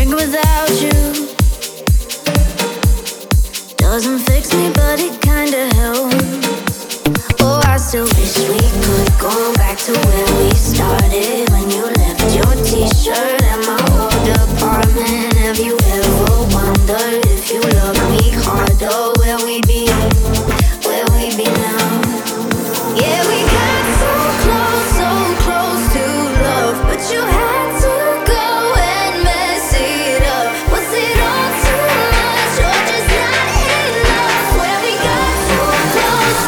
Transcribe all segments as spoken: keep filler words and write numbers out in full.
without you doesn't fix me, but it kinda helps. Oh, I still wish we could go back to where we started, when you left your t-shirt at my old apartment. Have you ever wondered if you love me harder, where we'd be, where we'd be now? Yeah, we got so close, so close to love, but you had to go and mess it up. Was it all too much or just not enough? Where we got so close.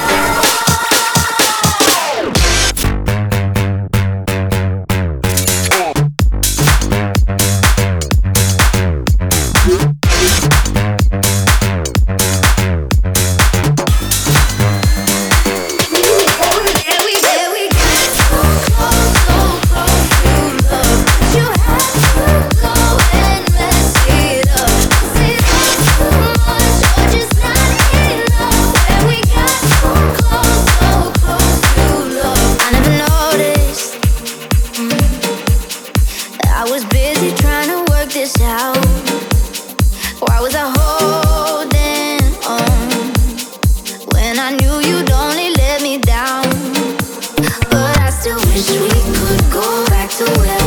I was busy trying to work this out. Why was I holding on when I knew you'd only let me down? But I still wish we could go back to where